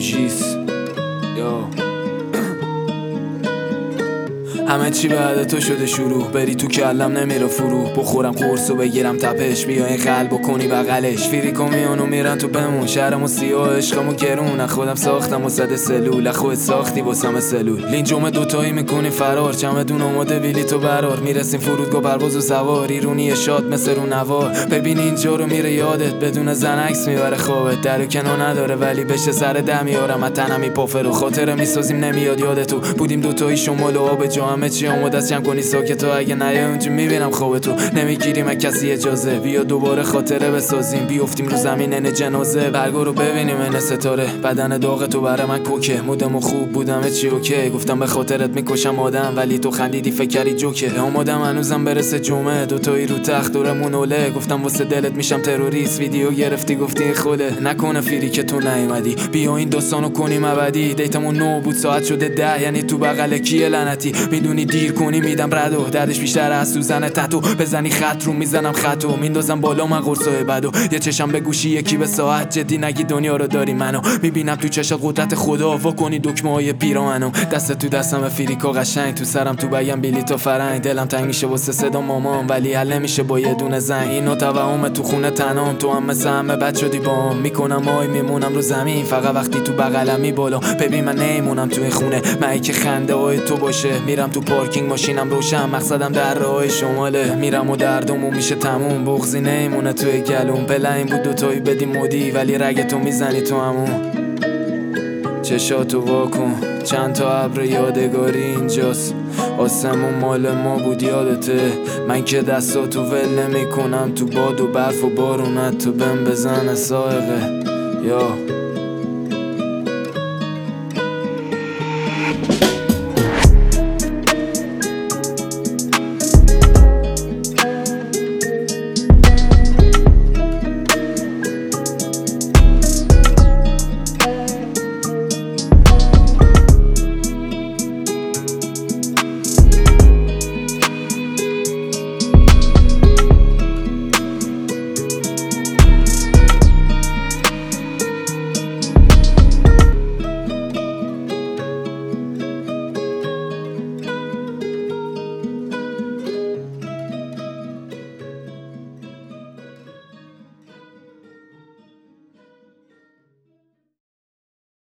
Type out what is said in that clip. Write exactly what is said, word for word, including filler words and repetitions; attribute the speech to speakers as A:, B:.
A: اوجیس یا همه چی بعد تو شده شروع، بری تو کلم نمیره فرو، بخورم قرص و بگیرم تپش، بیا این قلب و کنی بغلش، فیریکو میانو میرن تو بمون، شهرمو سیاه عشقمو گرون، خودم ساختم و صد سلول، خودت ساختی واسم سلول، لینجومه دوتایی میکنی فرار، چمدون اومده بیلی تو برار، میرسیم فرودگاه پرواز و سوار، ایرونی شاد مثل رو نوار، ببین اینجا رو میره یادت، بدون زن عکس میبره خوابت، در و کنار نداره ولی بشه سر ده میارم، از تنم میپافه رو خاطره میسازیم نمیاد یاد تو، بودیم دوتایی شمال و آب جا، همه چی آماده است جمع کنی ساکت تو، اگه نیای اونجا میبینم خواب تو، نمیگیریم از کسی اجازه، بیا دوباره خاطره بسازیم، بیافتیم رو زمین ان جنازه، برگو رو ببینیم ان ستاره، بدن داغ تو برای من کوکه، مودم خوب بودم چی اوکی، گفتم به خاطرت میکشم آدم، ولی تو خندیدی فکر کردی جوکه، آمادم هنوزم برسه جمعه، دوتایی رو تخت دورمون اوله، گفتم واسه دلت میشم تروریست، ویدیو گرفتی گفتی خوده، نکنه فیری که تو نیومدی، بیا این داستانو کنیم ابدی، دیتمون نو بود ساعت شده ده، یعنی تو بغل کیه لعنتی، میدونی دیر کنی میدم ردو، دردش بیشتر از سوزن تتو، بزنی خط رو میزنم خطو، میندازم بالا من قرصای بدو، یه چشم به گوشی یکی به ساعت، جدی نگی دنیا رو داری منو، میبینم تو چشات قدرت خدا، وا کنی دکمه های پیرامنو، دست تو دستم فریکا قشنگ، تو سرم تو بگم بیلی تو فرنگ، دلم تنگ میشه واسه صدا مامان، ولی حل میشه با یه دونه زنگ، اینو توهم تو خونه تنام، تو هم مثل همه بد شدی بام، میکنم آی میمونم رو زمین، فقط وقتی تو بغلمی بالا، ببین من نمیمونم تو این خونه، من که خنده های تو باشه، میرم تو پارکینگ ماشینم روشن، مقصدم در راه شماله، میرم و دردمو میشه تموم، بغضی نمیمونه توی گلوم، پلنگ بود دوتایی بدی مودی، ولی رگ تو میزنی تو همون، چشاتو واکن چند تا ابر یادگاری اینجاست، آسمون مال ما بود یادته، من که دستاتو ول نمی کنم، تو باد و برف و بارونت تو بهم بزنه سائقه یا